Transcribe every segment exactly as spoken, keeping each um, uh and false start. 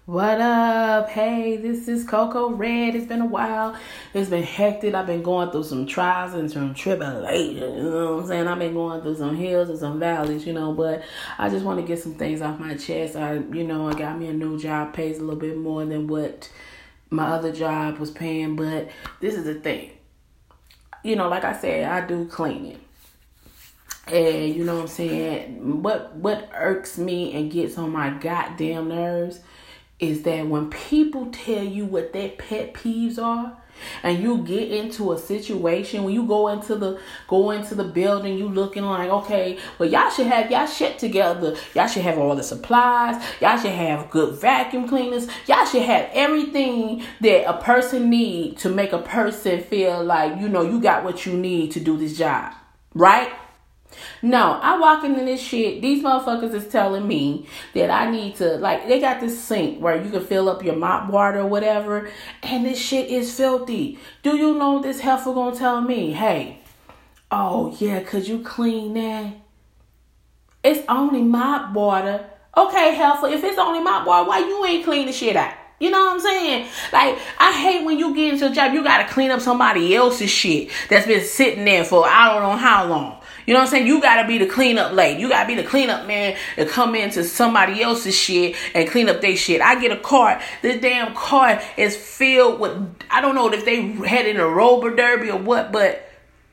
What up? Hey, this is Coco Red. It's been a while. It's been hectic. I've been going through some trials and some tribulations. You know what I'm saying? I've been going through some hills and some valleys, you know, but I just want to get some things off my chest. I, you know, I got me a new job, pays a little bit more than what my other job was paying, but this is the thing. You know, like I said, I do cleaning. And you know what I'm saying? What what irks me and gets on my goddamn nerves is that when people tell you what their pet peeves are, and you get into a situation, when you go into the go into the building, you looking like, okay, well, y'all should have y'all shit together. Y'all should have all the supplies. Y'all should have good vacuum cleaners. Y'all should have everything that a person need to make a person feel like, you know, you got what you need to do this job, right? No, I walk into this shit. These motherfuckers is telling me that I need to, like, they got this sink where you can fill up your mop water or whatever, and this shit is filthy. Do you know this heifer gonna tell me, hey, oh yeah, could you clean that? It's only mop water. Okay, heifer, if it's only mop water, why you ain't clean the shit out? You know what I'm saying? Like, I hate when you get into a job, you gotta clean up somebody else's shit that's been sitting there for I don't know how long. You know what I'm saying? You gotta be the cleanup lady. You gotta be the cleanup man to come into somebody else's shit and clean up their shit. I get a cart. This damn cart is filled with, I don't know if they had it in a roller derby or what, but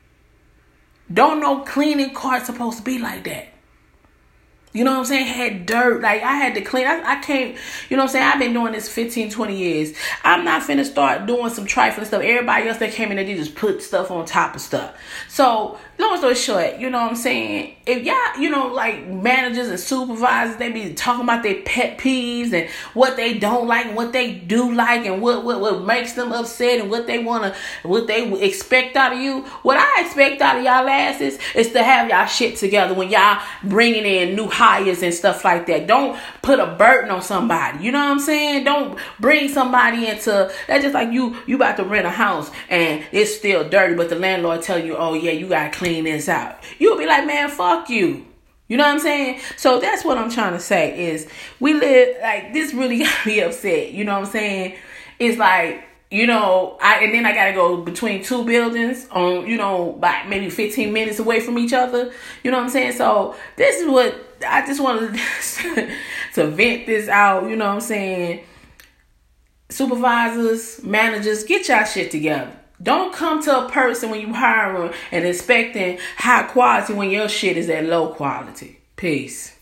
don't know cleaning cart supposed to be like that. You know what I'm saying? Had dirt. Like, I had to clean. I, I can't, you know what I'm saying? I've been doing this fifteen, twenty years. I'm not finna start doing some trifling stuff. Everybody else that came in there, they just put stuff on top of stuff. So, long story short, you know what I'm saying? If y'all, you know, like managers and supervisors, they be talking about their pet peeves and what they don't like and what they do like and what, what, what makes them upset and what they want to, what they expect out of you. What I expect out of y'all asses is to have y'all shit together when y'all bringing in new hires and stuff like that. Don't put a burden on somebody. You know what I'm saying? Don't bring somebody into, that's just like you, you about to rent a house and it's still dirty, but the landlord tell you, oh yeah, you got to clean this out. You'll be like, man, fuck you. You know what I'm saying? So that's what I'm trying to say is we live, like, this really got me upset. You know what I'm saying? It's like, you know, I and then I got to go between two buildings on, you know, by maybe fifteen minutes away from each other. You know what I'm saying? So this is what I just wanted to vent this out. You know what I'm saying? Supervisors, managers, get y'all shit together. Don't come to a person when you hire them and expecting high quality when your shit is at low quality. Peace.